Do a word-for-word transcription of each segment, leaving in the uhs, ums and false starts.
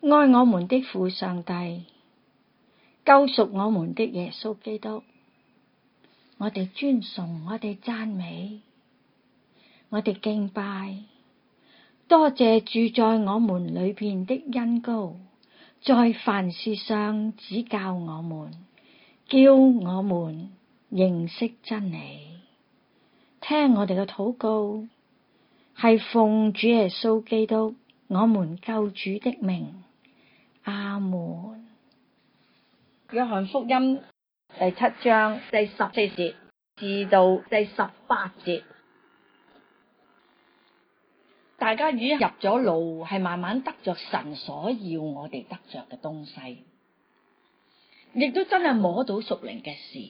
愛我們的父上帝，救贖我們的耶穌基督，我哋尊崇，我哋讚美，我哋敬拜，多謝住在我們裏邊的恩膏，在凡事上指教我們，叫我們認識真理。聽我哋嘅禱告，係奉主耶穌基督我們救主的名，阿門。約翰福音第七章第十四節至到第十八節，大家已經入咗路，係慢慢得着神所要我哋得着嘅東西，亦都真係摸到屬靈嘅事，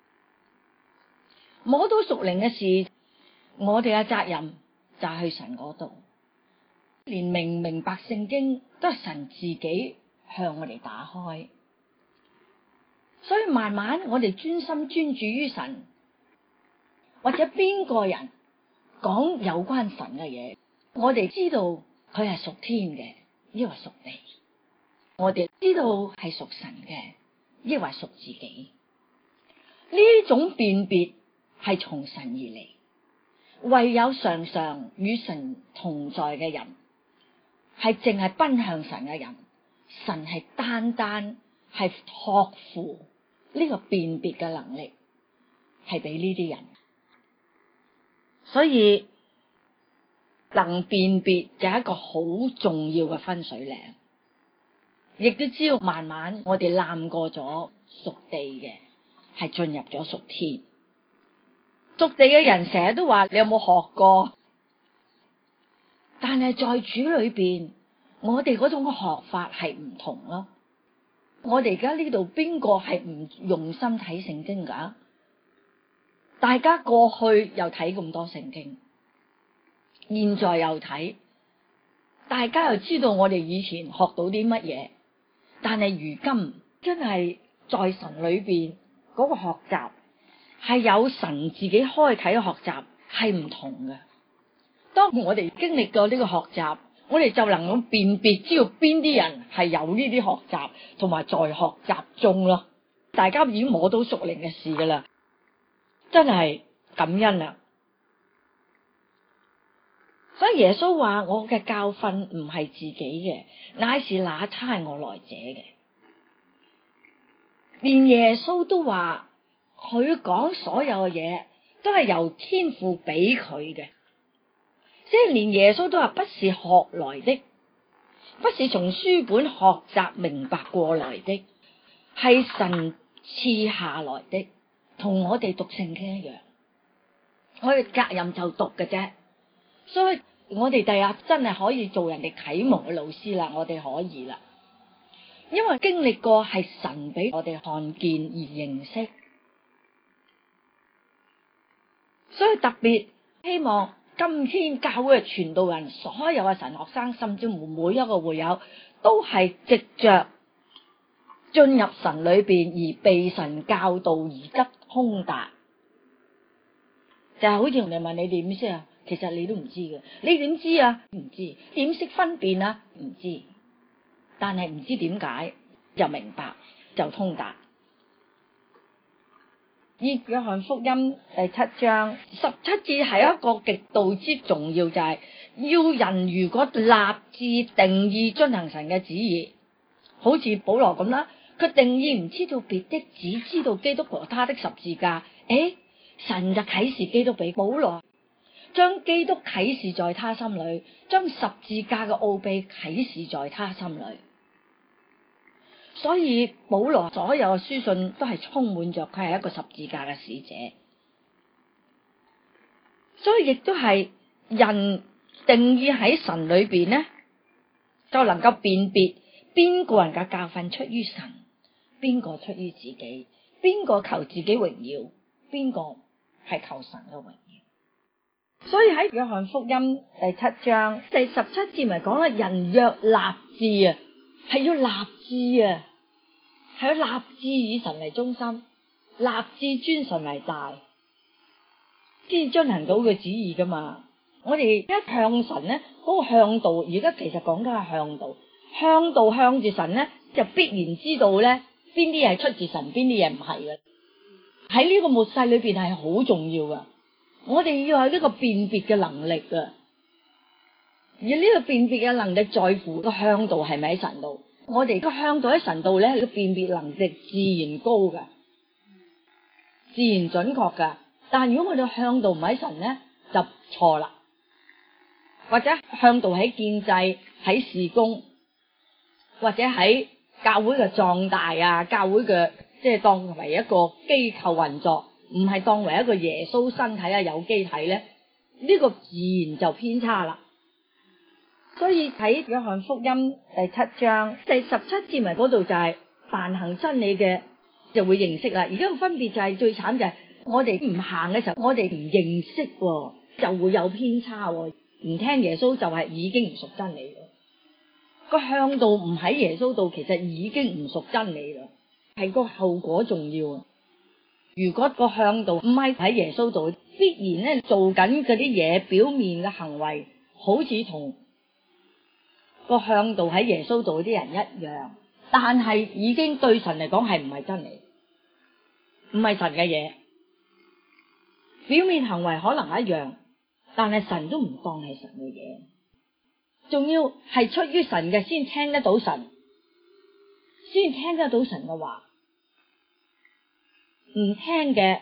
摸到屬靈嘅事，我哋嘅責任就係去神嗰度，連明唔明白聖經都係神自己向我哋打開。所以慢慢我哋專心專注於神，或者邊個人講有關神嘅嘢，我哋知道佢係屬天嘅，抑或屬地；我哋知道係屬神嘅，抑或屬自己。呢種辨別係從神而嚟，唯有常常與神同在嘅人，係淨係奔向神嘅人，神係單單係託付呢個辨別嘅能力，係俾呢啲人。所以能辨別就係一個好重要嘅分水嶺，亦都知道慢慢我哋攬過咗屬地嘅，係進入咗屬天。屬地嘅人成日都話你有冇學過？但係在主裏邊，我哋嗰種學法係唔同咯。我哋而家呢度邊個係唔用心睇聖經噶？大家過去又睇咁多聖經，現在又睇，大家又知道我哋以前學到啲乜嘢，但係如今真係在神裏邊嗰個學習係有神自己開啟嘅學習係唔同嘅。當我哋經歷過呢個學習，我哋就能夠辨別知道邊啲人係有呢啲學習，同埋在學習中咯。大家已經摸到屬靈嘅事噶啦，真係感恩啦。所以耶穌話：我嘅教訓唔係自己嘅，乃是那差我來者嘅。連耶穌都話，佢講所有嘅嘢都係由天父俾佢嘅。即係連耶穌都話，不是學來的，不是從書本學習明白過來的，係神賜下來的，同我哋讀聖經一樣。我哋責任就讀嘅啫，所以我哋第日真係可以做人哋啟蒙嘅老師啦，我哋可以啦，因為經歷過係神俾我哋看見而認識，所以特別希望今天教會嘅傳道人，所有嘅神學生，甚至乎每一個會友，都係藉着進入神裏邊而被神教導而得通達。就係、是、好似人哋問你點識啊，其實你都唔知嘅。你點知啊？唔知。點識分辨啊？唔知。但係唔知點解就明白就通達。以約翰福音第七章十七節係一個極度之重要，就係、是、要人如果立志定意遵行神嘅旨意，好似保羅咁啦，佢定意唔知道別的，只知道基督和他的十字架。誒，神就啟示基督俾保羅，將基督啟示在他心裏，將十字架嘅奧秘啟示在他心裏。所以保羅所有嘅書信都係充滿着佢係一個十字架嘅使者，所以亦都係人定義喺神裏邊呢，就能夠辨別邊個人嘅教訓出於神，邊個出於自己，邊個求自己榮耀，邊個係求神嘅榮耀。所以喺約翰福音第七章第十七節咪講啦，人若立志啊，係要立志啊，係要立志以神為中心，立志尊神為大，先至遵行到佢旨意噶嘛。我哋一向神咧，嗰個向導，而家其實講緊係向導， 向道向住神咧，就必然知道咧邊啲係出自神，邊啲嘢唔係嘅。喺呢個末世裏邊係好重要噶，我哋要有呢個辨別嘅能力噶。而呢個辨別嘅能力在乎個向道係咪喺神度。我哋個向道喺神度咧，個辨別能力自然高噶，自然準確噶。但係如果我哋向道唔喺神咧，就錯啦。或者向道喺建制、喺事工，或者喺教會嘅壯大啊，教會嘅即係當為一個機構運作，唔係當為一個耶穌身體啊有機體咧，呢個自然就偏差啦。所以睇約翰福音第七章第十七節咪嗰度就係凡行真理嘅就會認識啦。而家個分別就係最慘就係我哋唔行嘅時候，我哋唔認識喎，就會有偏差喎。唔聽耶穌就係已經唔屬真理啦。個向道唔喺耶穌度，其實已經唔屬真理啦，係個後果重要啊。如果個向道唔係喺耶穌度，必然咧做緊嗰啲嘢，表面嘅行為好似同個向道喺耶穌度啲人一樣，但係已經對神嚟講係唔係真理，唔係神嘅嘢。表面行為可能一樣，但係神都唔當係神嘅嘢，仲要係出於神嘅先聽得到神，先聽得到神嘅話，唔聽嘅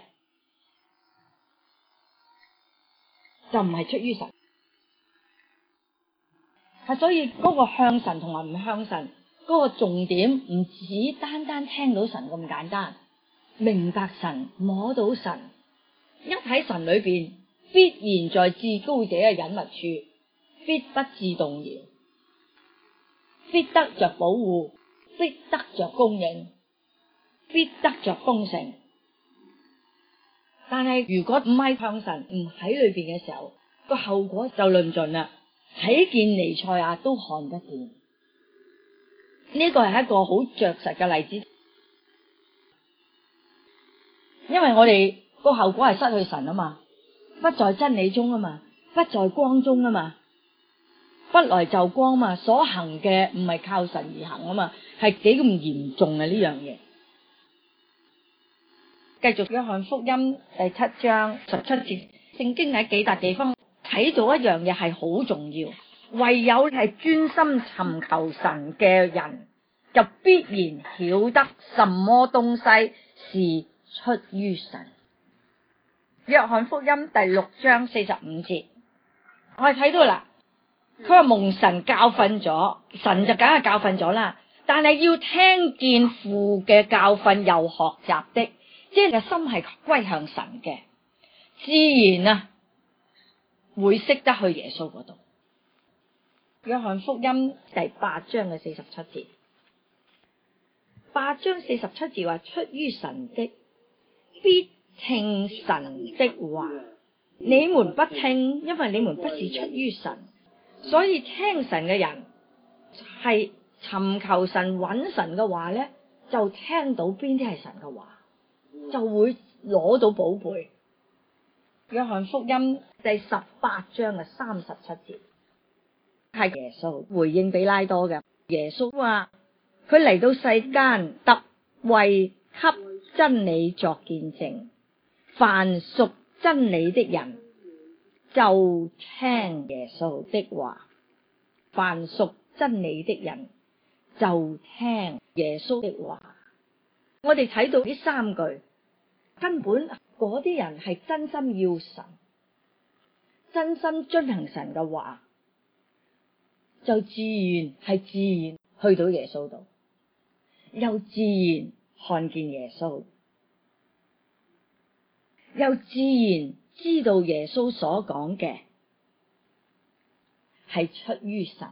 就唔係出於神。係所以嗰個向神同埋唔向神嗰個重點唔止單單聽到神咁簡單，明白神、摸到神，一喺神裏邊，必然在至高者嘅隱密處，必不致動搖，必得着保護，必得着供應，必得着豐盛。但係如果唔係向神，唔喺裏邊嘅時候，個後果就論盡啦。睇見彌賽亞都看得見，呢個係一個好着實嘅例子。因為我哋個後果係失去神啊嘛，不在真理中啊嘛，不在光中啊嘛，不來就光嘛，所行嘅唔係靠神而行啊嘛，係幾咁嚴重啊呢樣嘢。繼續約翰福音第七章十七節，聖經喺幾笪地方睇到一樣嘢係好重要，唯有係專心尋求神嘅人，就必然曉得什麼東西是出於神。約翰福音第六章四十五節，我哋睇到啦，佢話蒙神教訓咗，神就梗係教訓咗啦，但係要聽見父嘅教訓又學習的，即係個心係歸向神嘅，自然啊會識得去耶穌嗰度。約翰福音第八章嘅四十七節，八章四十七節話，出於神的必聽神的話，你們不聽，因為你們不是出於神。所以聽神嘅人係尋求神、揾神嘅話咧，就聽到邊啲係神嘅話，就會攞到寶貝。約翰福音第十八章嘅三十七節，係耶穌回應彼拉多嘅。耶穌話佢嚟到世間特為給真理作見證，凡屬真理的人就聽耶穌的話，凡屬真理的人就聽耶穌的話。我哋睇到呢三句，根本嗰啲人係真心要神，真心遵行神嘅話，就自然係自然去到耶穌度，又自然看見耶穌，又自然知道耶穌所講嘅係出於神。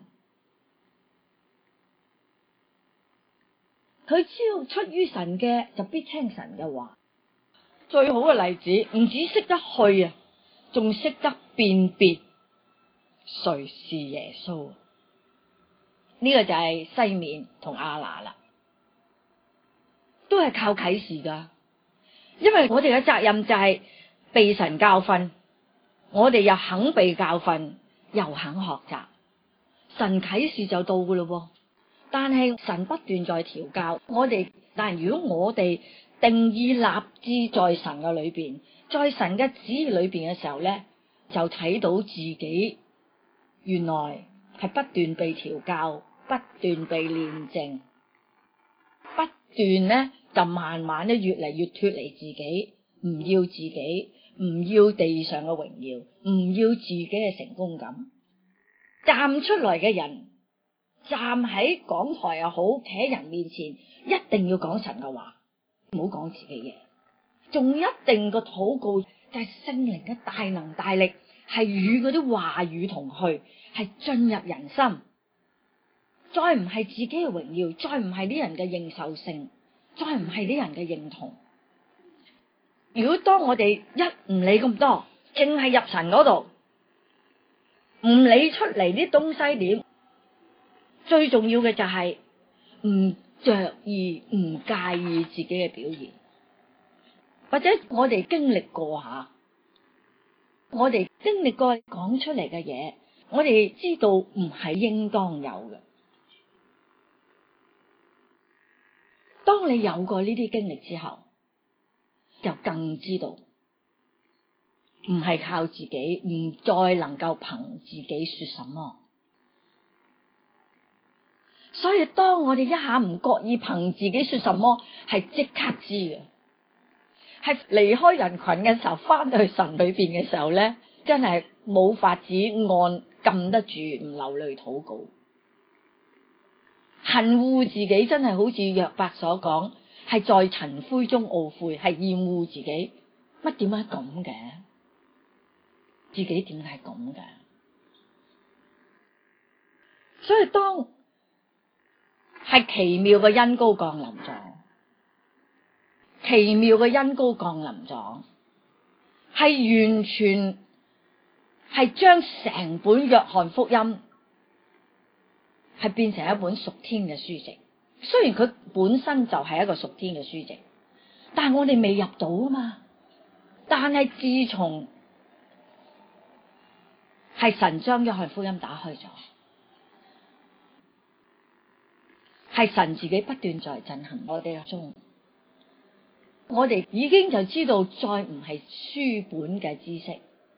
佢知道出於神嘅就必聽神嘅話。最好嘅例子，唔止識得去啊，仲識得辨別誰是耶穌。呢、這個就係西面同亞拿啦，都係靠啟示噶。因為我哋嘅責任就係被神教訓，我哋又肯被教訓，又肯學習，神啟示就到噶咯。 但係神不斷在調教我哋。但係如果我哋定義立志在神嘅裏邊，在神嘅旨意裏邊嘅時候咧，就睇到自己原來係不斷被調教，不斷被煉淨，不斷咧就慢慢咧越嚟越脫離自己，唔要自己，唔要地上嘅榮耀，唔要自己嘅成功感。站出來嘅人，站喺講台又好，企喺人面前，一定要講神嘅話，唔好講自己嘢。仲一定個禱告就係聖靈嘅大能大力，係與嗰啲話語同去，係進入人心，再唔係自己嘅榮耀，再唔係啲人嘅認受性，再唔係啲人嘅認同。如果當我哋一唔理咁多，淨係入神嗰度，唔理出嚟啲東西點，最重要嘅就係唔着意、唔介意自己嘅表現。或者我哋經歷過下，我哋經歷過講出嚟嘅嘢，我哋知道唔係應當有嘅。當你有過呢啲經歷之後，就更知道唔係靠自己，唔再能夠憑自己說什麼。所以當我哋一下唔覺意憑自己說什麼，係即刻知嘅。係離開人群嘅時候，翻到去神裏邊嘅時候咧，真係冇法子按禁得住唔流淚禱告。恨惡自己真係好似約伯所講，係在塵灰中懊悔，係厭惡自己。乜點解咁嘅？自己點解咁嘅？所以當係奇妙嘅恩膏降臨咗。奇妙嘅恩膏降臨咗，係完全係將成本約翰福音係變成一本屬天嘅書籍。雖然佢本身就係一個屬天嘅書籍，但係我哋未入到啊嘛。但係自從係神將約翰福音打開咗，係神自己不斷在進行我哋嘅中。我哋已經就知道再唔係書本嘅知識，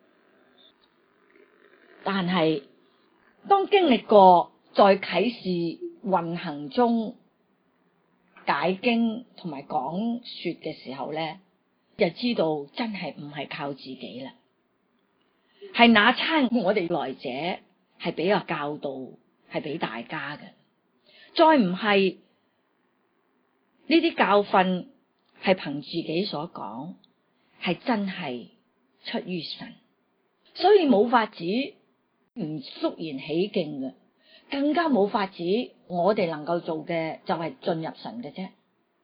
但係當經歷過在啟示運行中解經同埋講說嘅時候咧，就知道真係唔係靠自己啦，係那差我哋來者係俾個教導，係俾大家嘅，再唔係呢啲教訓係憑自己所講，係真係出於神，所以冇法子唔肅然起敬嘅，更加冇法子我哋能夠做嘅就係進入神嘅啫，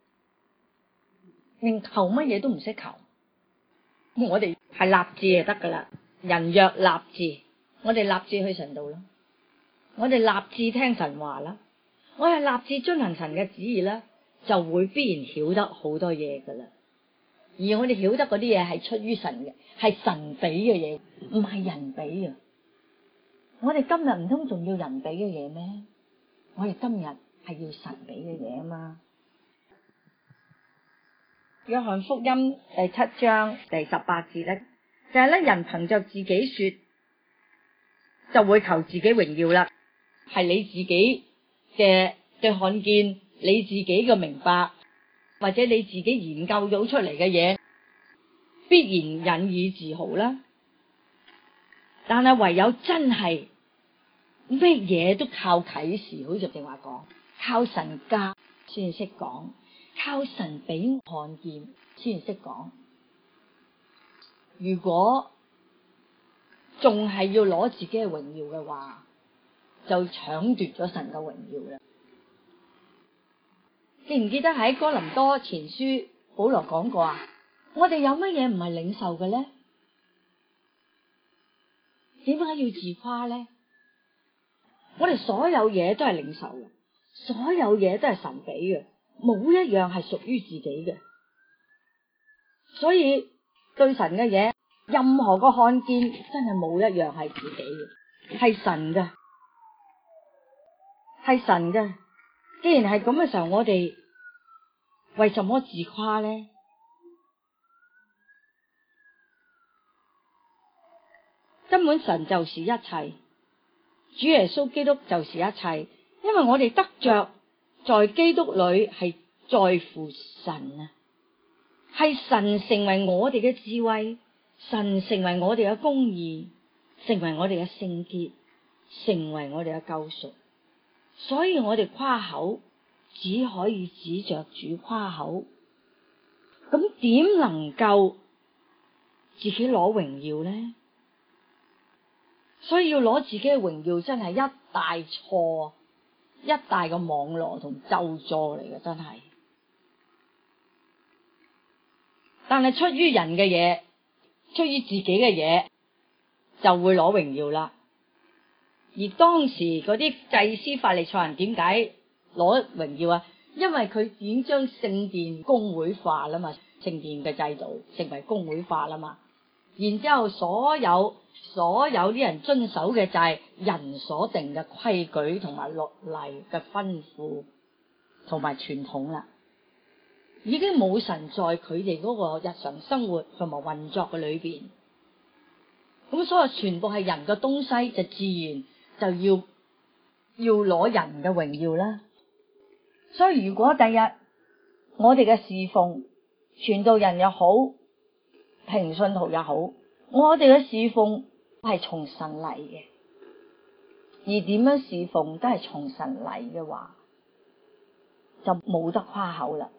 連求乜嘢都唔識求，我哋係立志就得噶啦。人若立志，我哋立志去神道啦，我哋立志聽神話啦，我係立志遵行神嘅旨意啦，就會必然曉得好多嘢噶啦。而我哋曉得嗰啲嘢係出於神嘅，係神俾嘅嘢，唔係人俾嘅。我哋今日唔通仲要人俾嘅嘢咩？我哋今日係要神俾嘅嘢啊嘛。約翰福音第七章第十八節咧，就係咧，人憑着自己說，就會求自己榮耀啦。係你自己嘅嘅看見，你自己嘅明白，或者你自己研究到出嚟嘅嘢，必然引以自豪啦。但係唯有真係咩嘢都靠啟示，好似正話講，靠神教先識講，靠神俾看見先識講。如果仲係要攞自己嘅榮耀嘅話，就搶奪咗神嘅榮耀啦。記唔記得喺哥林多前書保羅講過啊？我哋有乜嘢唔係領受嘅咧？點解要自誇咧？我哋所有嘢都係領受嘅，所有嘢都係神俾嘅，冇一樣係屬於自己嘅。所以對神嘅嘢，任何個看見真係冇一樣係自己嘅，係神嘅，係神嘅。 既然係咁嘅時候，我哋為什麼自誇呢？根本神就是一切，主耶穌基督就是一切，因為我哋得着在基督裏係在乎神啊，係神成為我哋嘅智慧，神成為我哋嘅公義，成為我哋嘅聖潔，成為我哋嘅救贖。所以我哋誇口只可以指着主誇口，咁點能夠自己攞榮耀呢？所以要攞自己嘅榮耀真係一大錯，一大嘅網羅同咒詛嚟嘅，真係。但係出於人嘅嘢，出於自己嘅嘢，就會攞榮耀啦。而當時嗰啲祭司法利賽人點解攞榮耀啊？因為佢已經將聖殿公會化啦嘛，聖殿嘅制度成為公會化啦嘛。然之後所有所有啲人遵守嘅就係人所定嘅規矩同埋律例嘅吩咐同埋傳統啦，已經冇神在佢哋嗰個日常生活同埋運作嘅裏邊。咁所以全部係人嘅東西，就自然就要要攞人嘅榮耀啦。所以如果第日我哋嘅侍奉，傳道人又好，平信徒又好，我哋嘅侍奉係從神嚟嘅，而點樣侍奉都係從神嚟嘅話，就冇得誇口啦。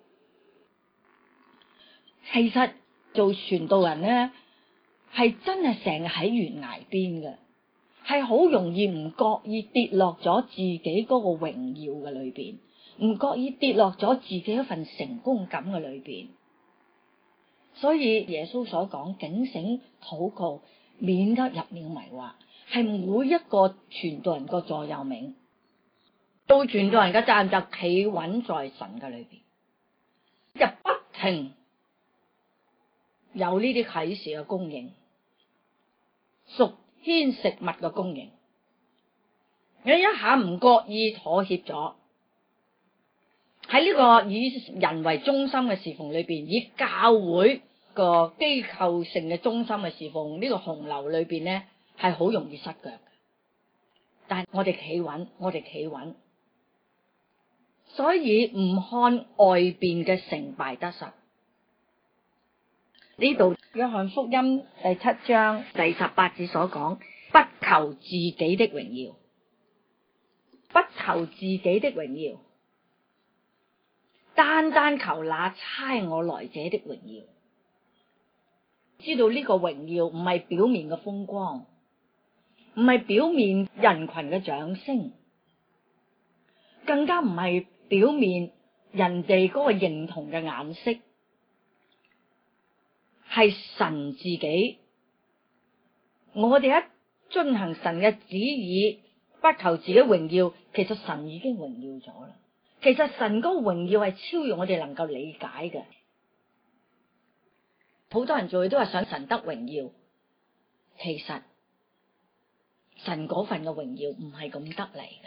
其實做傳道人咧，係真係成日喺懸崖邊嘅，係好容易唔覺意跌落咗自己嗰個榮耀嘅裏邊，唔覺意跌落咗自己一份成功感嘅裏邊。所以耶穌所講警醒禱告，免得入了迷惑，係每一個傳道人個座右銘。做傳道人嘅責任就企穩在神嘅裏邊，就不停有呢啲啟示嘅供應，屬天食物嘅供應。你一下唔覺意妥協咗，喺呢個以人為中心嘅侍奉裏邊，以教會個機構性嘅中心嘅侍奉，呢個洪流裏邊咧，係好容易失腳嘅。但係我哋企穩，我哋企穩，所以唔看外邊嘅成敗得失。呢度約翰福音第七章第十八節所講，不求自己的榮耀，不求自己的榮耀，單單求那差我來者的榮耀。知道呢個榮耀唔係表面嘅風光，唔係表面人群嘅掌聲，更加唔係表面人哋嗰個認同嘅眼色，係神自己。我哋一遵行神嘅旨意，不求自己榮耀，其實神已經榮耀咗啦。其實神嗰個榮耀係超越我哋能夠理解嘅。好多人做嘢都係想神得榮耀，其實神嗰份嘅榮耀唔係咁得嚟嘅，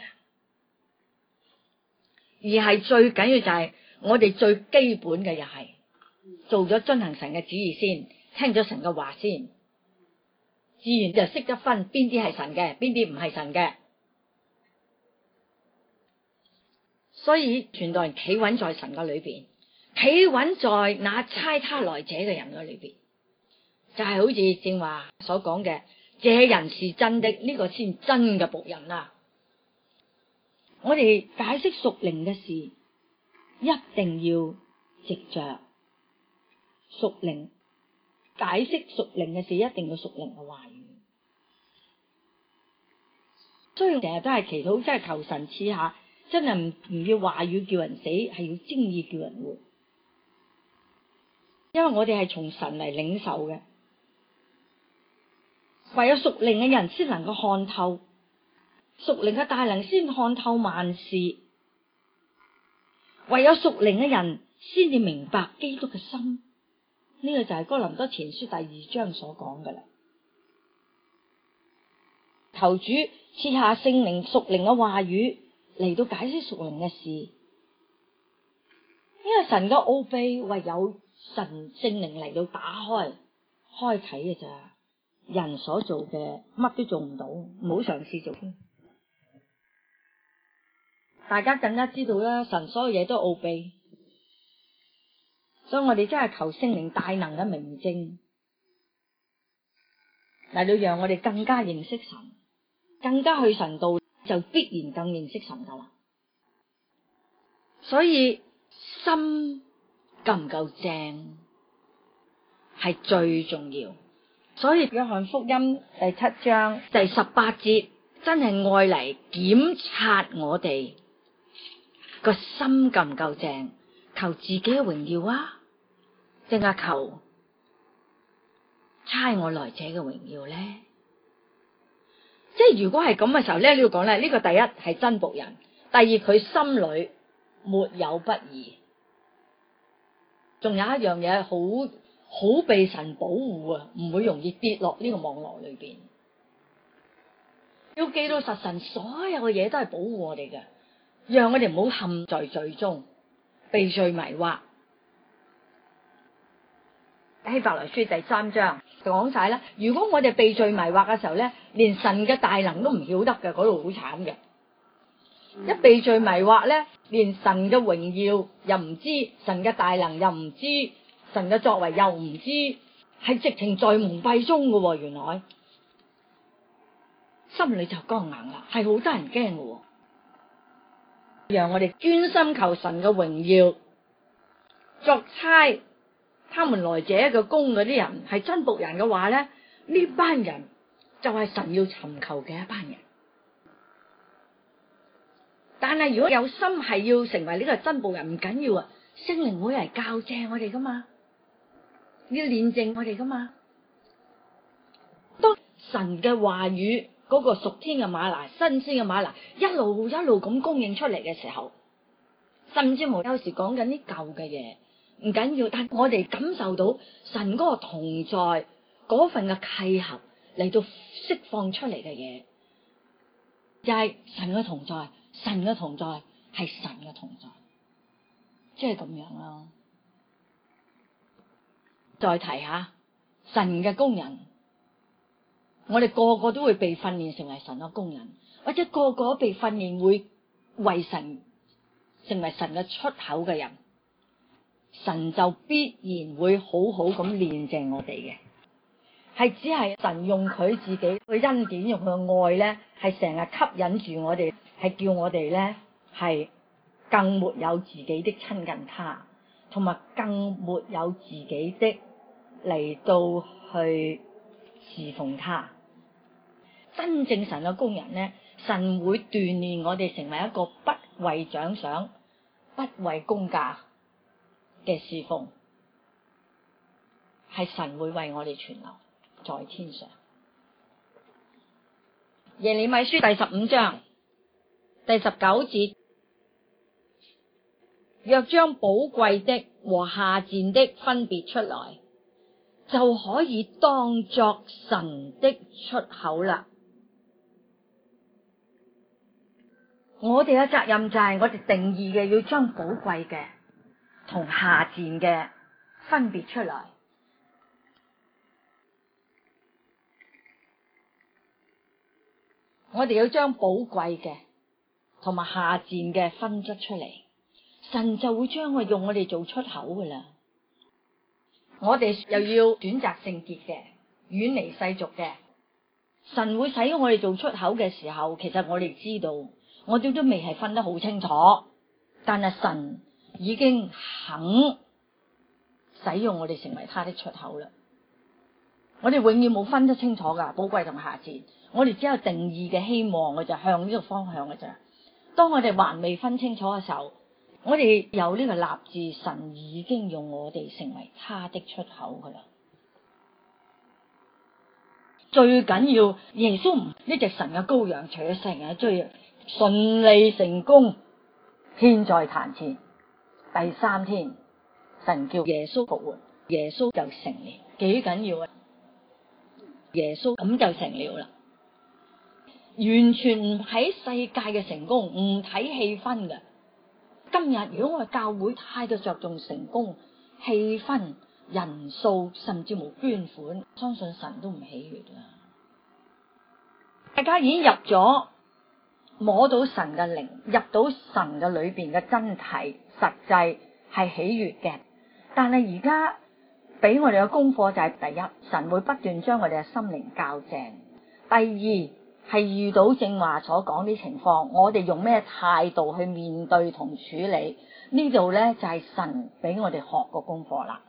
而係最緊要就係我哋最基本嘅，又係做咗遵行神嘅旨意先，聽咗神嘅話先，自然就識得分邊啲係神嘅，邊啲唔係神嘅。所以傳道人企穩在神嘅裏邊，企穩在那差他來者嘅人嘅裏邊，就係、是、好似正話所講嘅，這人是真的，呢、這個先真嘅僕人啊！我哋解釋屬靈嘅事，一定要藉着屬靈解釋屬靈嘅事，一定要屬靈嘅話語。所以成日都係祈禱，真係求神賜下，真係唔唔要話語叫人死，係要精意叫人活。因為我哋係從神嚟領受嘅，唯有屬靈嘅人先能夠看透，屬靈嘅大能先看透萬事，唯有屬靈嘅人先至明白基督嘅心。呢、這個就係哥林多前書第二章所講嘅啦。求主賜下聖靈屬靈嘅話語嚟到解釋屬靈嘅事， 因為神嘅奧秘唯有神聖靈嚟到打開開啟嘅咋，人所做嘅乜都做唔到，唔好嘗試做。大家更加知道啦，神所有嘢都奧秘，所以我哋真係求聖靈大能嘅明證嚟到讓我哋更加認識神，更加去神道，就必然更認識神噶啦。所以心夠唔夠正係最重要。所以約翰福音第七章第十八節真係愛嚟檢察我哋個心夠唔夠正，求自己嘅榮耀啊，定係求差我來者嘅榮耀咧？即係如果係咁嘅時候咧，你要講咧，呢個第一係真僕人，第二佢心裏沒有不義，仲有一樣嘢好好被神保護啊，唔會容易跌落呢個網絡裏邊。要記到實神所有嘅嘢都係保護我哋嘅，讓我哋唔好陷在罪中，被罪迷惑。希伯來書第三章講晒啦，如果我哋被罪迷惑嘅時候咧，連神嘅大能都唔曉得嘅，嗰度好慘嘅。一被罪迷惑咧，連神嘅榮耀又唔知，神嘅大能又唔知，神嘅作為又唔知，係直情在蒙蔽中嘅。原來心裏就剛硬啦，係好得人驚嘅。讓我哋專心求神嘅榮耀，作差他們來者嘅工嗰啲人係真僕人嘅話咧，呢班人就係神要尋求嘅一班人。但係如果有心係要成為呢個真僕人，唔緊要啊，聖靈會嚟教正我哋噶嘛，要練正我哋噶嘛。當神嘅話語嗰個屬天嘅嗎哪、新鮮嘅嗎哪一路一路咁供應出嚟嘅時候，甚至乎有時講緊啲舊嘅嘢唔緊要，但我哋感受到神嗰個同在嗰份嘅契合嚟到釋放出嚟嘅嘢，就係神嘅同在。神嘅同在係神嘅同在，即係咁樣咯。再提下神嘅工人，我哋個個都會被訓練成為神嘅工人，或者個個被訓練會為神成為神嘅出口嘅人，神就必然會好好咁練正我哋嘅。係只係神用佢自己嘅恩典，用佢嘅愛咧，係成日吸引住我哋，係叫我哋咧係更沒有自己的親近他，同埋更沒有自己的嚟到去侍奉他。真正神嘅工人咧，神會鍛煉我哋成為一個不為獎賞、不為工價嘅侍奉，係神會為我哋存留在天上。耶利米書第十五章第十九節，若將寶貴的和下賤的分別出來，就可以當作神的出口啦。我哋嘅責任就係我哋定義嘅，要將寶貴嘅同下賤嘅分別出來。我哋要將寶貴嘅同埋下賤嘅分質出嚟，神就會將我用我哋做出口噶啦。我哋又要選擇聖潔嘅，遠離世俗嘅。神會使我哋做出口嘅時候，其實我哋知道，我哋都未係分得好清楚，但係神已經肯使用我哋成為他的出口啦。我哋永遠冇分得清楚噶，寶貴同下賤。我哋只有定義嘅希望，我就向呢個方向嘅咋。當我哋還未分清楚嘅時候，我哋有呢個立志，神已經用我哋成為他的出口噶啦。最緊要耶穌唔呢隻神嘅羔羊，除咗世人追順利成功，獻在壇前。第三天，神叫耶穌復活，耶穌就成了，幾緊要啊！耶穌咁就成了啦。完全唔睇世界嘅成功，唔睇氣氛嘅， 今日如果我哋教會太過着重成功、氣氛、人數，甚至無捐款，相信神都唔喜悅啦。大家已經入咗，摸到神嘅靈，入到神嘅裏邊嘅真諦，實際係喜悅嘅。但係而家俾我哋嘅功課就係第一，神會不斷將我哋嘅心靈校正；第二係遇到正話所講啲情況，我哋用咩態度去面對同處理，呢度咧就係神俾我哋學個功課啦。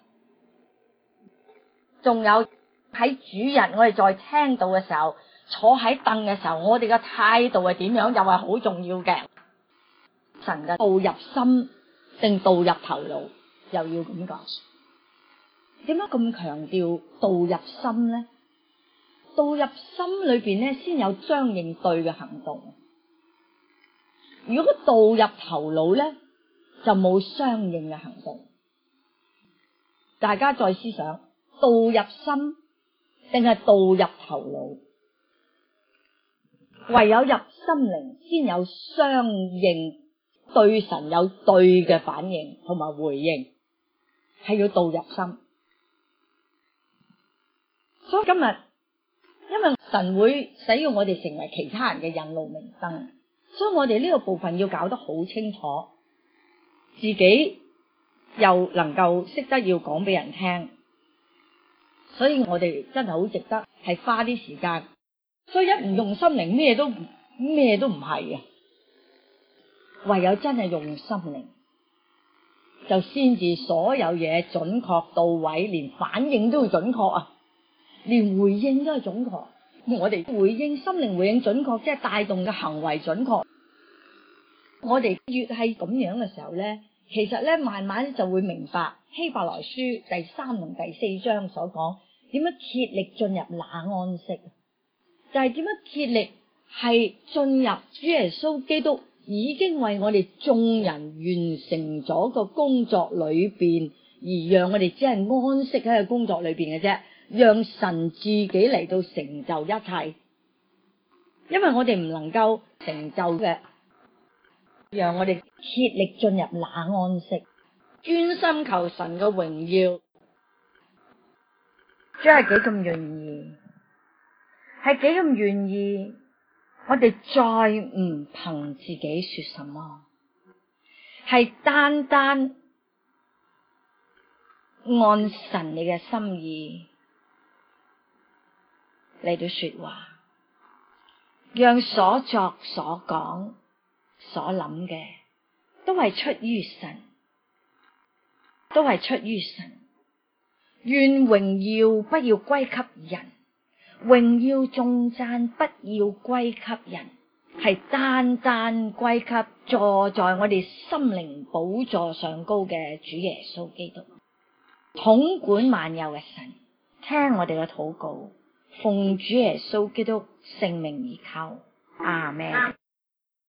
仲有喺主日我哋再聽到嘅時候，坐喺凳嘅時候，我哋嘅態度係點樣，又係好重要嘅。神嘅導入心定導入頭腦，又要咁講。點解咁強調導入心咧？導入心裏邊咧，先有相應對嘅行動。如果導入頭腦咧，就冇相應嘅行動。大家再思想，導入心定係導入頭腦？唯有入心靈，先有相應，對神有對嘅反應同埋回應，係要導入心。所以今日，因為神會使用我哋成為其他人嘅引路明燈，所以我哋呢個部分要搞得好清楚，自己又能夠識得要講俾人聽。所以我哋真係好值得係花啲時間。所以一唔用心靈，咩都咩都唔係啊！唯有真係用心靈，就先至所有嘢準確到位，連反應都要準確啊！連回應都係準確。我哋回應心靈回應準確，即係帶動嘅行為準確。我哋越係咁樣嘅時候咧，其實咧慢慢就會明白希伯來書第三同第四章所講點樣竭力進入那安息。就係點樣竭力係進入主耶穌基督已經為我哋眾人完成咗個工作裏邊，而讓我哋只係安息喺個工作裏邊嘅啫，讓神自己嚟到成就一切。因為我哋唔能夠成就嘅，讓我哋竭力進入那安息，專心求神嘅榮耀，真係幾咁願意。係幾咁願意，我哋再唔憑自己說什麼，係單單按神你嘅心意嚟到說話，讓所作所講所諗嘅都係出於神，都係出於神。願榮耀不要歸給人，榮耀頌讚不要歸給人，係單單歸給坐在我哋心靈寶座上高嘅主耶穌基督，統管萬有嘅神。聽我哋嘅禱告，奉主耶穌基督聖名而求，阿們。